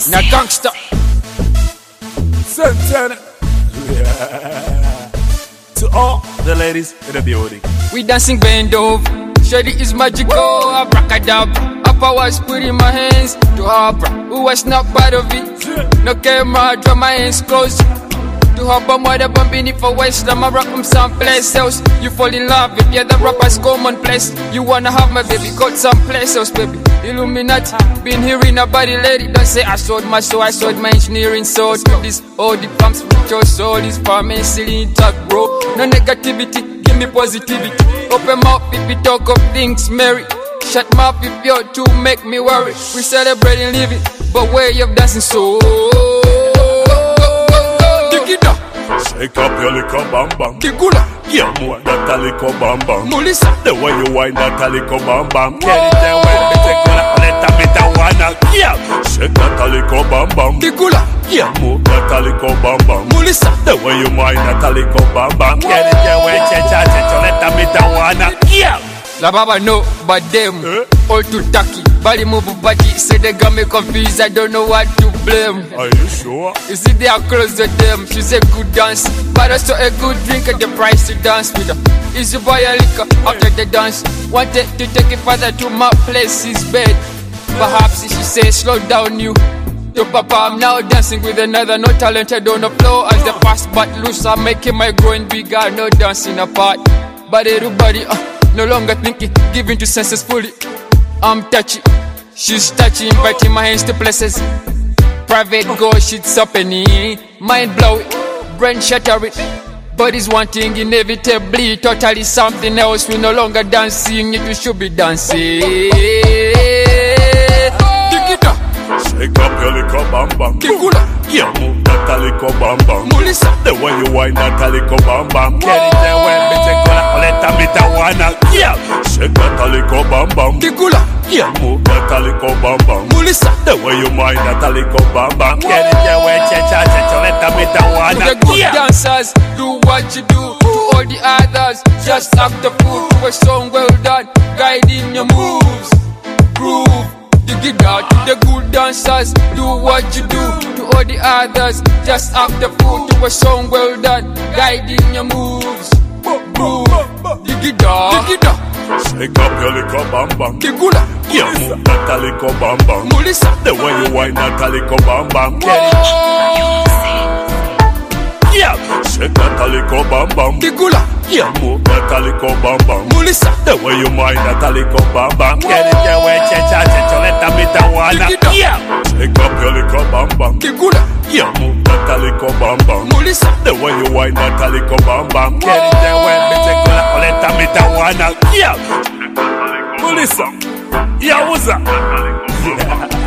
Na gangster. Santana. Yeah. To all the ladies in the building. We dancing bend over. Shady is magical, abracadabra. Up I was putting my hands to her bra, who was not part of it. No camera, draw my hands close. To her bum, mother bumping it for West. I'm a rock from someplace else. You fall in love with the other rappers commonplace. You wanna have my baby, got someplace else, baby. Illuminati, been hearing about it, lady. Don't say I sold my soul, I sold my engineering soul. To this, all the pumps with your soul is farming, still intact, bro. No negativity, give me positivity. Open mouth if you talk of things, Mary. Shut mouth if you're to make me worry. We celebrating living, but way of dancing so. Shake up your little bam bam. Digula. Yeah, move that a little bam bam. Mulisa. The way you wind that a little bam bam. Get it the way me take let me wanna. Yeah, shake that a little bam bam. Digula. Yeah, move that a little bam bam. Mulisa. The way you wind that a little bam bam. Get it the way let me wanna. Yeah. La baba no, but them all too tacky. Body move body, say they got me confused. I don't know what to blame. Are you sure? You see they are close to them. She's a good dancer, but also a good drink at the price to dance with her. Is you buy a liquor after the dance? Wanted to take it further to my place, his bed. Perhaps she say slow down you. Yo papa, I'm now dancing with another, no talented on the floor as the fast but loose. I'm making my growing bigger, no dancing apart. But everybody no longer thinking, giving to senses fully. I'm touchy, she's touchy, inviting my hands to places. Private go, shit's happening. Mind blowing, brain shattering. Body's wanting inevitably, totally something else. We no longer dancing, it we should be dancing. Shake up your little bam bam. Digula. Yeah, move that a little bam bam. Mulisa. The way you wind that a little bam bam. Get it the way me take let me wanna. Yeah, shake that a little bam bam. Digula. Yeah, move that a little bam bam. Mulisa. The way you wind that a little bam bam. Get it the way let me wanna. The good dancers, do what you do. To all the others, just act the fool. To a song well done, guiding your moves. Groove. Dig it out to the good dancers, do what you do. To all the others, just act the fool. To a song well done, guiding your moves. Groove. Dig it out. Shake up your little bam bam. Digula. Yeah, move that a little bam bam. Mulisa. The way you wind that a little bam bam. Get it. Yeah, shake that a little bam bam. Digula. Yeah, move that a little bam bam. Mulisa. The way you wind that a little bam bam. Get it the way let me wanna. Yeah, shake up your little bam bam. Digula. Yeah, move that a little bam bam. Mulisa. The way you wind that a little bam bam. Get it the way me take let me wanna. Yeah, Mulisa. Yeah, what's up? Yeah.